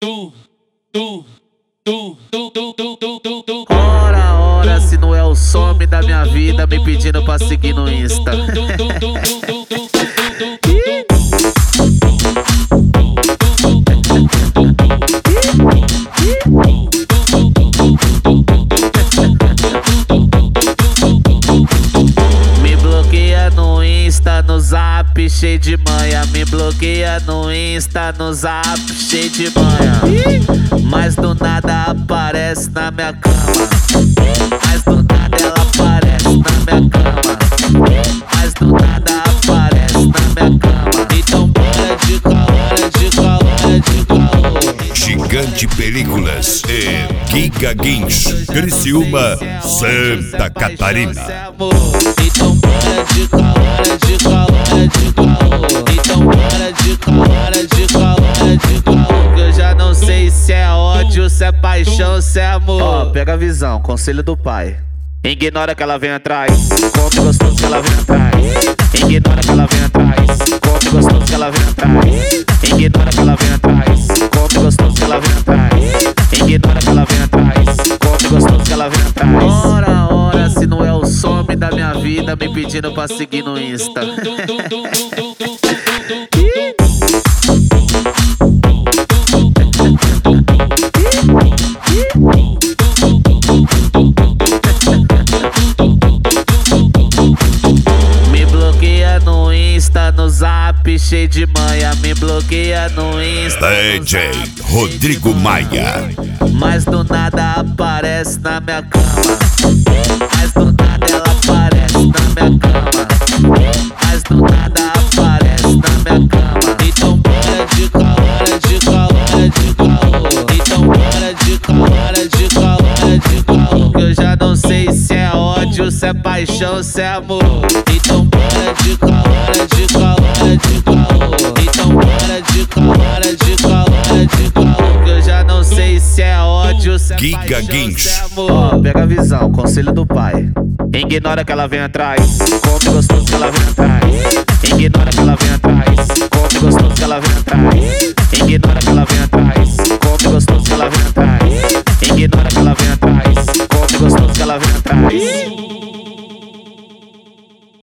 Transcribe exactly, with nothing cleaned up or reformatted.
Ora, ora, se não é o some da minha vida me pedindo pra seguir no Insta. Me bloqueia no Insta, no Zap, cheio de manha. Me bloqueia no Insta, no Zap, cheio de manha. Mas do nada aparece na minha cama. Mas do nada ela aparece na minha cama. Mas do nada aparece na minha cama. Então bora de caô, de caô, de caô. Gigante Películas e Giga Guincho, Criciúma, Santa Catarina. Então bora de caô, de caô, de caô. Então bora de caô, de caô, de caô. Que eu já não sei se é ódio, se é paixão, se é amor. Ó, pega a visão, conselho do pai. Ignora que ela vem atrás, come gostoso que ela vem atrás. Ignora que ela vem atrás, come gostoso que ela vem atrás. Ignora que ela vem atrás, come gostoso que ela vem atrás. Ignora que ela vem atrás, come gostoso que ela vem atrás. Ora, ora, se não é o some da minha vida me pedindo pra seguir no Insta. Me bloqueia no Insta, no Zap, cheio de manha. Me bloqueia no Insta, D J Rodrigo Maia. mas do nada aparece na minha cama. Mas do nada ela aparece na minha cama. Mas do nada aparece na minha cama. Então bora de caô, de caô, de caô. Então bora de caô, de caô, de caô. Que eu já não sei se é ódio, se é paixão, se é amor. Então bora de caô, de caô, de caô. Então bora de caô, de caô, de caô. Que eu já não sei se é ódio, se é Giga paixão, Guincho. se é amor. Ó, pega a visão, conselho do pai. Ignora que ela vem atrás, come gostoso que ela vem atrás. Ignora que ela vem atrás, come gostoso que ela vem atrás.